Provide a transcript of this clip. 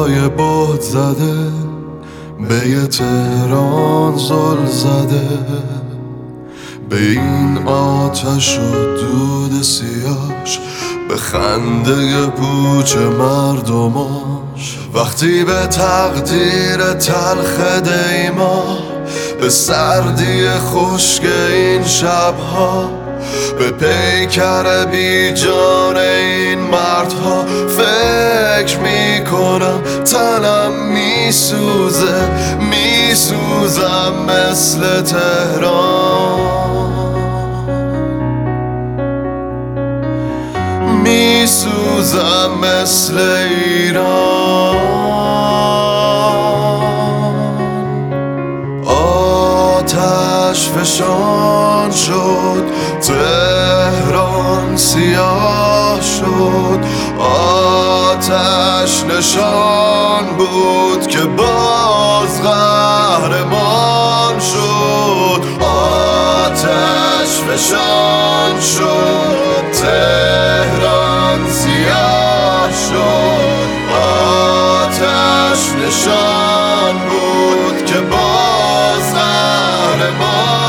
دریای باد زده به یه تهران زل زده، به این آتش و دود سیاش، به خنده پوچ مردماش. وقتی به تقدیر تلخ دیما، به سردی خشک این شبها، به پیکر بی جان این مردها فکر میکنم تنم میسوزه، میسوزم مثل تهران، میسوزم مثل ایران. آتش فشان شد، تهران سیاه شد، آتش نشان بود که باز قهرمان شد. آتش فشان شد، تهران سیاه شد، آتش نشان بود که باز قهرمان